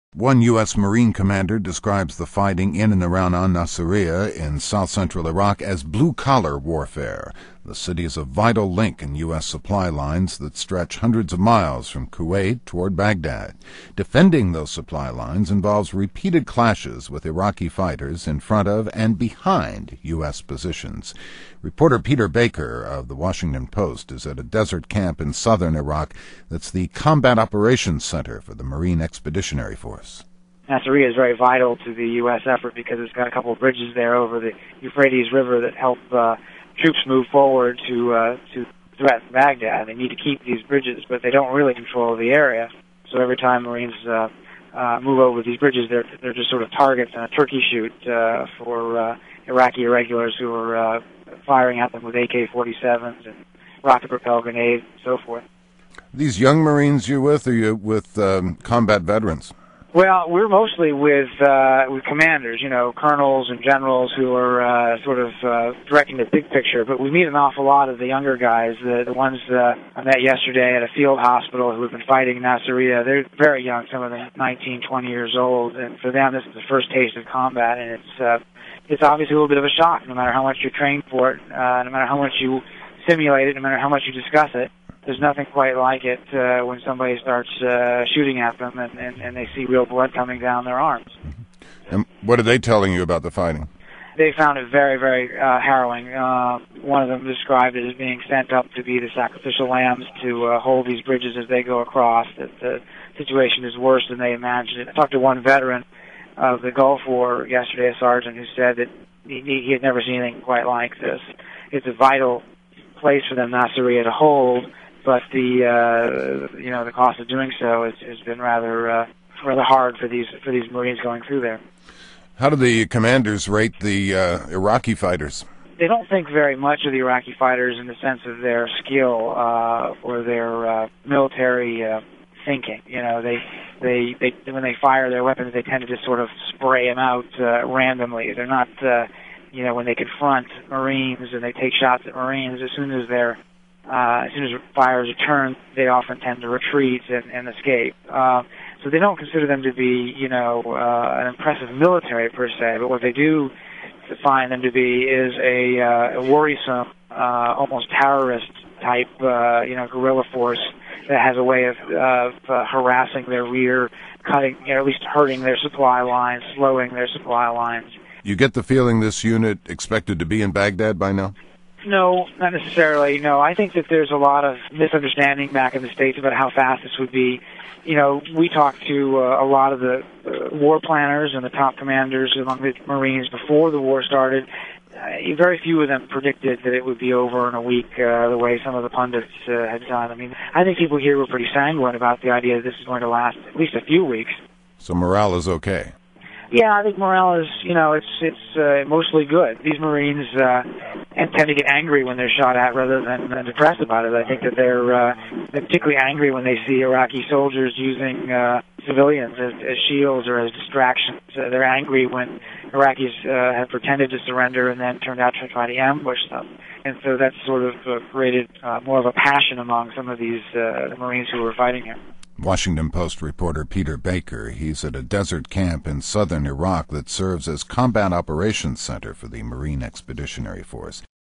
One U.S. Marine commander describes the fighting in and around al-Nasiriyah in south-central Iraq as blue-collar warfare. The city is a vital link in U.S. supply lines that stretch hundreds of miles from Kuwait toward Baghdad. Defending those supply lines involves repeated clashes with Iraqi fighters in front of and behind U.S. positions. Reporter Peter Baker of The Washington Post is at a desert camp in southern Iraq that's the Combat Operations Center for the Marine Expeditionary Force. Nasiriyah is very vital to the U.S. effort because it's got a couple of bridges there over the Euphrates River that help troops move forward to threaten Baghdad. They need to keep these bridges, but they don't really control the area. So every time Marines move over these bridges, they're just sort of targets and a turkey shoot for Iraqi irregulars who are firing at them with AK-47s and rocket-propelled grenades and so forth. These young Marines you're with, or you with combat veterans? Well, we're mostly with commanders, colonels and generals who are directing the big picture. But we meet an awful lot of the younger guys, the ones I met yesterday at a field hospital who have been fighting in Nasiriyah. They're very young, some of them 19, 20 years old, and for them this is the first taste of combat, and it's obviously a little bit of a shock, no matter how much you're trained for it, no matter how much you simulate it, no matter how much you discuss it. There's nothing quite like it when somebody starts shooting at them and they see real blood coming down their arms. And what are they telling you about the fighting? They found it very, very harrowing. One of them described it as being sent up to be the sacrificial lambs to hold these bridges as they go across, that the situation is worse than they imagined it. I talked to one veteran of the Gulf War yesterday, a sergeant, who said that he had never seen anything quite like this. It's a vital place for them, Nasiriyah, to hold, but the cost of doing so has been rather hard for these Marines going through there. How do the commanders rate the Iraqi fighters? They don't think very much of the Iraqi fighters in the sense of their skill or their military thinking. They when they fire their weapons, they tend to just sort of spray them out randomly. They're not, when they confront Marines and they take shots at Marines, as soon as fires are turned, they often tend to retreat and escape. So they don't consider them to be, an impressive military per se, but what they do find them to be is a worrisome, almost terrorist type, guerrilla force that has a way of harassing their rear, cutting, at least hurting their supply lines, slowing their supply lines. You get the feeling this unit expected to be in Baghdad by now? No, not necessarily. No, I think that there's a lot of misunderstanding back in the States about how fast this would be. We talked to a lot of the war planners and the top commanders among the Marines before the war started. Very few of them predicted that it would be over in a week, the way some of the pundits had done. I mean, I think people here were pretty sanguine about the idea that this is going to last at least a few weeks. So morale is okay? Yeah, I think morale is, it's mostly good. These Marines tend to get angry when they're shot at rather than depressed about it. I think that they're particularly angry when they see Iraqi soldiers using civilians as shields or as distractions. They're angry when Iraqis have pretended to surrender and then turned out to try to ambush them. And so that's sort of created more of a passion among some of these Marines who were fighting here. Washington Post reporter Peter Baker. He's at a desert camp in southern Iraq that serves as Combat Operations Center for the Marine Expeditionary Force.